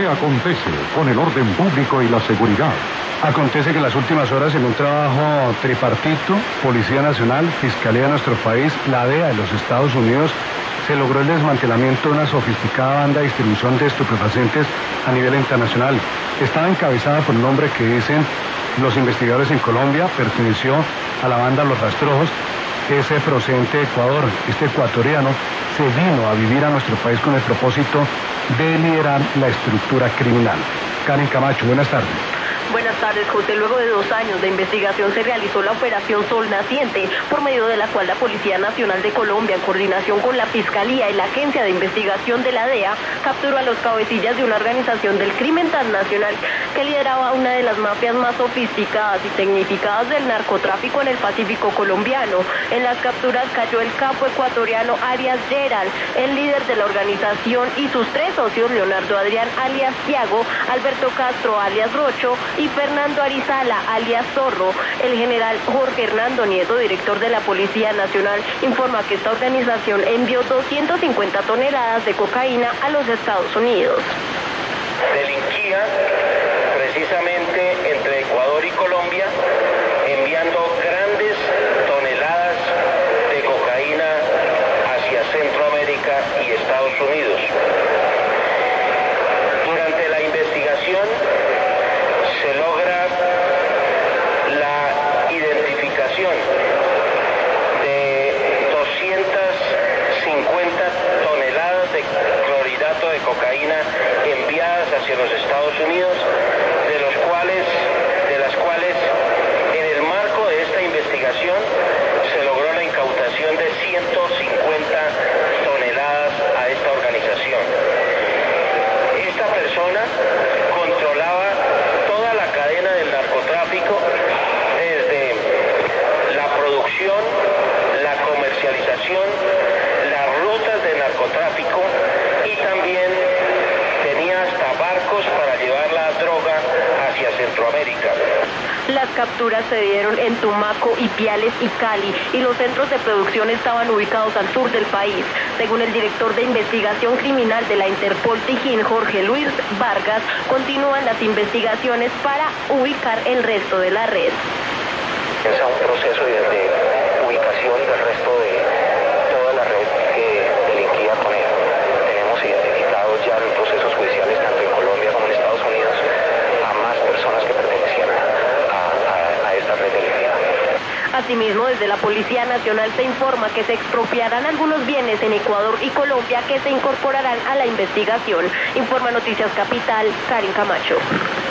acontece con el orden público y la seguridad? Acontece que en las últimas horas, en un trabajo tripartito, Policía Nacional, Fiscalía de nuestro país, la DEA de los Estados Unidos, se logró el desmantelamiento de una sofisticada banda de distribución de estupefacientes a nivel internacional. Estaba encabezada por un hombre que dicen los investigadores en Colombia perteneció a la banda Los Rastrojos, es procedente de Ecuador. Este ecuatoriano se vino a vivir a nuestro país con el propósito de liderar la estructura criminal. Karen Camacho, buenas tardes. Buenas tardes, José. Luego de 2 años de investigación se realizó la Operación Sol Naciente, por medio de la cual la Policía Nacional de Colombia, en coordinación con la Fiscalía y la Agencia de Investigación de la DEA, capturó a los cabecillas de una organización del crimen transnacional que lideraba una de las mafias más sofisticadas y tecnificadas del narcotráfico en el Pacífico colombiano. En las capturas cayó el capo ecuatoriano Arias Gerald, el líder de la organización, y sus 3 socios, Leonardo Adrián alias Tiago, Alberto Castro alias Rocho y Fernando Arizala alias Zorro. El general Jorge Hernando Nieto, director de la Policía Nacional, informa que esta organización envió 250 toneladas de cocaína a los Estados Unidos. Delinquía precisamente entre Ecuador y Colombia, enviando grandes toneladas de cocaína hacia Centroamérica y Estados Unidos. Durante la investigación se logra la identificación de 250 toneladas de clorhidrato de cocaína enviadas hacia los Estados Unidos, de las cuales en el marco de esta investigación se logró la incautación de 150 toneladas a esta organización. Esta persona controlaba toda la cadena del narcotráfico, desde la producción, la comercialización, las rutas de narcotráfico, y también tenía hasta barcos para llevar la droga hacia Centroamérica. Las capturas se dieron en Tumaco, Ipiales y Cali, y los centros de producción estaban ubicados al sur del país. Según el director de investigación criminal de la Interpol Tijín, Jorge Luis Vargas, continúan las investigaciones para ubicar el resto de la red. Es un proceso de ubicación del resto de toda la red que delinquía con él. Tenemos identificados ya en procesos judiciales, tanto en Colombia como en Estados Unidos, a más personas que pertenecían a esta red delictiva. Asimismo, desde la Policía Nacional se informa que se expropiarán algunos bienes en Ecuador y Colombia que se incorporarán a la investigación. Informa Noticias Capital, Karen Camacho.